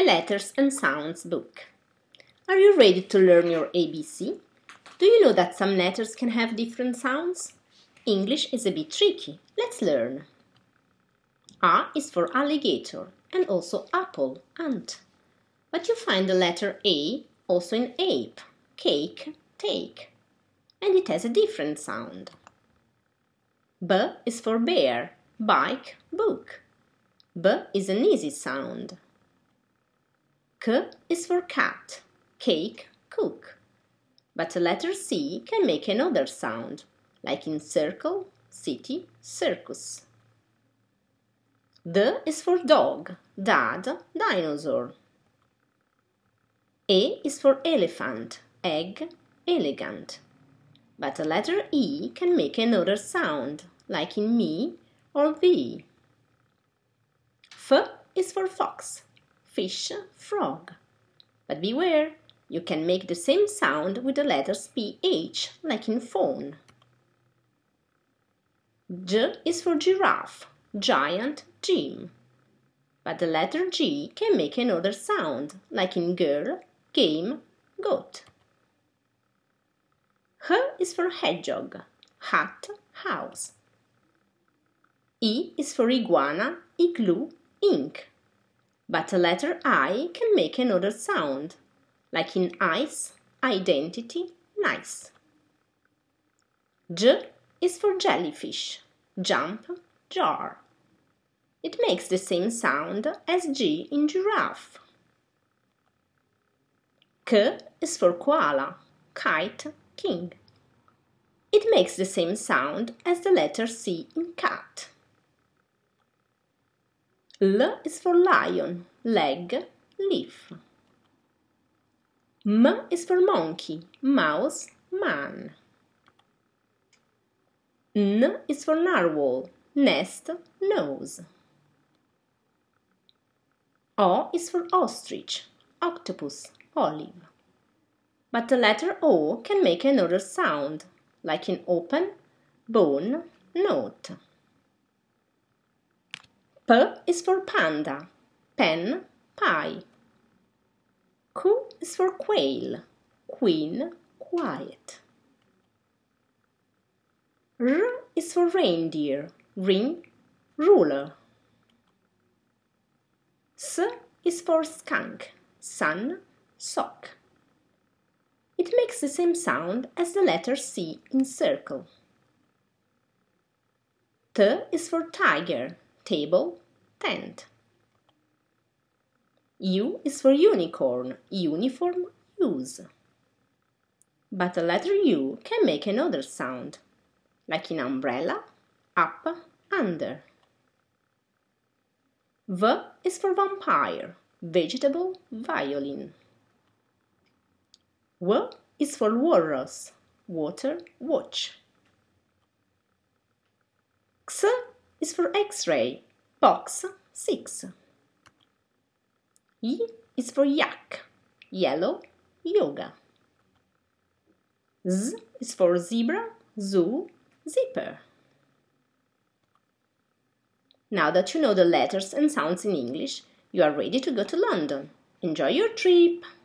A Letters and Sounds book. Are you ready to learn your ABC? Do you know that some letters can have different sounds? English is a bit tricky. Let's learn. A is for alligator and also apple, ant. But you find the letter A also in ape, cake, take. And it has a different sound. B is for bear, bike, book. B is an easy sound. K is for cat, cake, cook. But the letter C can make another sound, like in circle, city, circus. D is for dog, dad, dinosaur. E is for elephant, egg, elegant. But the letter E can make another sound, like in me or thee. F is for fox, fish, frog. But beware, you can make the same sound with the letters PH, like in phone. G is for giraffe, giant, gym. But the letter G can make another sound, like in girl, game, goat. H is for hedgehog, hat, house. I is for iguana, igloo, ink. But the letter I can make another sound, like in ice, identity, nice. J is for jellyfish, jump, jar. It makes the same sound as G in giraffe. K is for koala, kite, king. It makes the same sound as the letter C in cat. L is for lion, leg, leaf. M is for monkey, mouse, man. N is for narwhal, nest, nose. O is for ostrich, octopus, olive. But the letter O can make another sound, like in open, bone, note. P is for panda, pen, pie. Q is for quail, queen, quiet. R is for reindeer, ring, ruler. S is for skunk, sun, sock. It makes the same sound as the letter C in circle. T is for tiger, table, tent. U is for unicorn, uniform, use. But the letter U can make another sound, like in umbrella, up, under. V is for vampire, vegetable, violin. W is for walrus, water, watch. X is for X-ray, box, 6. Y is for yak, yellow, yoga. Z is for zebra, zoo, zipper. Now that you know the letters and sounds in English, you are ready to go to London. Enjoy your trip!